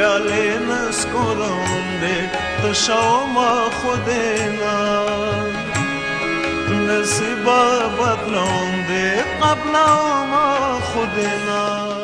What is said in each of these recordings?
پیاله نسکرونده تشاوما خودنا نصیبا بدلونده قبلا ما خودنا.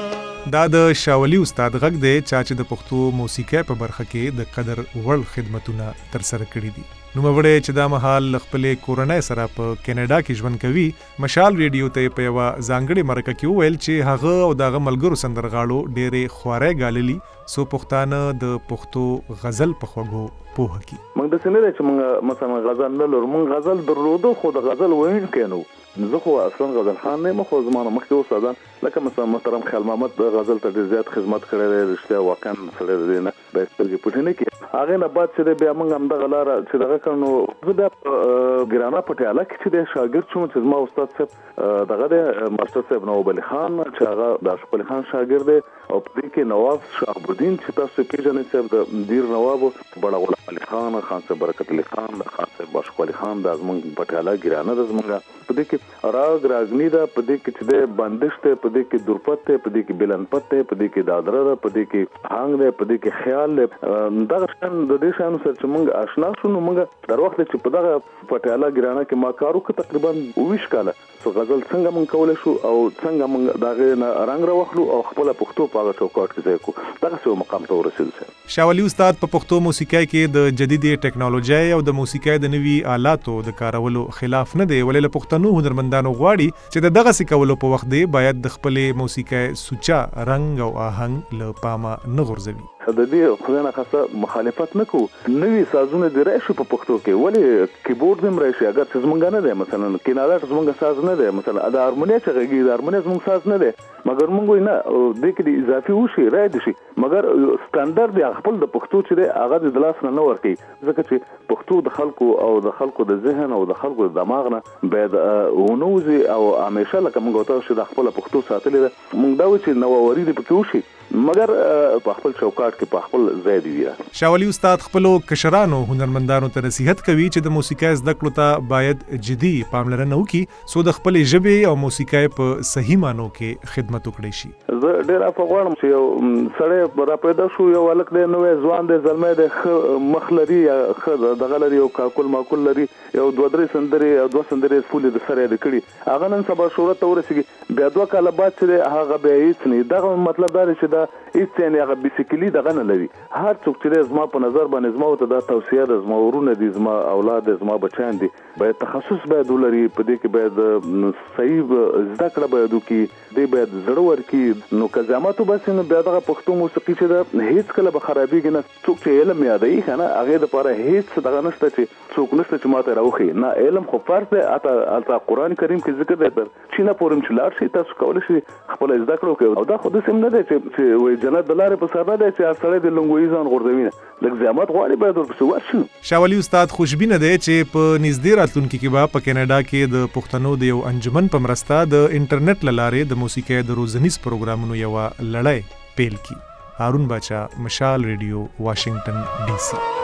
دا د شاولی استاد غږ دی چې د پښتو موسیقۍ په برخه کې د قدر وړ خدمتونه ترسره کړي دي. نوموړی چې دا مهال خپلې کورنۍ سره په کینیډا کې ژوند کوي، مشال ریډیو ته په یوه ځانګړې مرکه کې وویل چې هغه او دغه ملګرو سندرغاړو ډېرې خوارۍ ګاللي څو پښتانه د پښتو غزل په خوږو پوهه کړي. موږ داسې نه دی چې موږ مثلا غزل نه لرو، موږ غزل درلودو خو د غزل ویونکی نه وو. زه خو اصلا غزل خان نه یم، خو زما نه مخکې استادان لکه مثلا محترم خیال محمد غزل ته ډېر زیات خدمت کړی دی. رښتیا واقعا سړی د دې نه باید سترګې پټې نه کړي. هغې نه بعد چې دی بیا موږ همدغه لاره چې دغه کړ نو زه بیا په ګرانه پټیاله کې چې دی شاګرد شوم چې زما استاد صاحب دغه دی ماسټر صاحب نواب علي خان چې هغه د اشرف علي خان شاګرد دی او په دې کې نواب شهابالدین چې تاسو پېژنئ صاحب د دیر نواب بڑا غلام علي خان، خان صاحب برکت علي خان، خان صاحب اشرف علي خان دا زموږ پټیاله ګرانه ده. زموږ په دې کې راګ راګنی ده، په دې کې چې دی بندش دی، په دې کې درپت دی، په دې کې بلنپت دی، په دې کې دادره ده، په دې کې هنګ دی، په دې کې خیال دی. دغه شان د دې شانو سره چې موږ آشنا شو نو موږ در وخت چې په دغه پټیاله ګرانه کې ما کار وکړ تقریبا 20 کاله. سو غزل څنګه موږ کولی شو او څنګه موږ دغه نه رنګ راوخلو او خپل پښتو په هغه چوکاټ کې ځای کو دغه څو مقام ته ورسېدو. شاولی استاد په پښتو موسیقۍ کې د جدیدې ټیکنالوژي او د موسیقۍ د نوي آلاتو د کارولو خلاف نه دی، ولې له پښتنو هنرمندانو غواړي چې د دغه څه کولو په وخت دی باید د خپلې موسیقۍ سوچا رنګ او آهنګ له پامه نه غورځوي. د دې خو نه خاصه مخالفت نه کو، نوې سازونه دی راشي په پښتو کې، ولې کیبورډ هم راشي اگر څه زمونږ نه دی، مثلا کیناله زمونږ ساز نه دی، مثلا د هارمونیا چې غږی د هارمونیا زمونږ ساز نه دی، مګر مونږ نه د کې اضافي وشي راځي شي، مګر سټانډرډ دی خپل د پښتو چې دی هغه د لاس نه ورکی، ځکه چې پښتو د خلکو او د خلکو د ذهن او د خلکو د دماغ نه باید ونوزي او همیشه لکه مونږ ته چې د خپل پښتو ساتلې ده، مونږ دا و چې نووري دی پکې وشي مګر په خپل چوکاټ کې په خپل ځای دی. شاولی استاد خپلو کشرانو هنرمندانو ته نصیحت کوي چې د موسیقۍ زده کړو ته باید جدي پاملرنه وکړي څو د خپلې ژبې او موسیقۍ په صحیح معنو کې خدمت وکړي شي. زه ډېر افغانم چې یو سړی را پیدا شو، یو هلک دی نوی ځوان دی زلمی دی، ښه مخ لري یا ښه دغه لري، یو کاکل ماکل لري، یو 2-3 سندرې او 2 سندرې فولې د سره یې کړي، هغه نن سبا شهرت ته ورسېږي، بیا 2 کاله بعد چې هغه بیا هېڅ نه. دغه مطلب دا دی چې دا هېڅ یعنې هغه بیسیکلي دغه نه لري. هر څوک چې زما په نظر باندې زما ورته دا توصیه ده، زما ورونه دي، زما اولاد دي، زما بچیان دي، باید تخصص باید ولري، په دې کې باید صحیح زده کړه باید وکړي، دی باید زړه ورکړي. نو که زحمت وباسي نو بیا دغه پښتو موسیقي چې ده هېڅ کله به خرابېږي نه. څوک چې علم یادوي که نه هغې دپاره هېڅ دغه نشته چې څوک نشته چې ما ته راوښي نه. علم خو فرض دی، هلته قرآن کریم کې ذکر دی تر چینه پورې چې لاړ شي تاسو کولی شئ خپله زده کړه وکړئ. او دا خو داسې هم نه دی چې وایي جنت د لارې په سر نه دی چې هر سړی د لنګویي ځان غورځوي نه، لږ زحمت غواړي باید ورپسې ورشو. شاولی استاد خوشبینه دی چې په نږدې راتلونکي کې به په کینیډا کې د پښتنو د یو انجمن په مرسته د انټرنیټ له لارې د موسیقۍ د روزنیز پروګرامونو یوه لړۍ پیل کړي. هارون باچا، مشال ریډیو، واشنگټن ډي سي.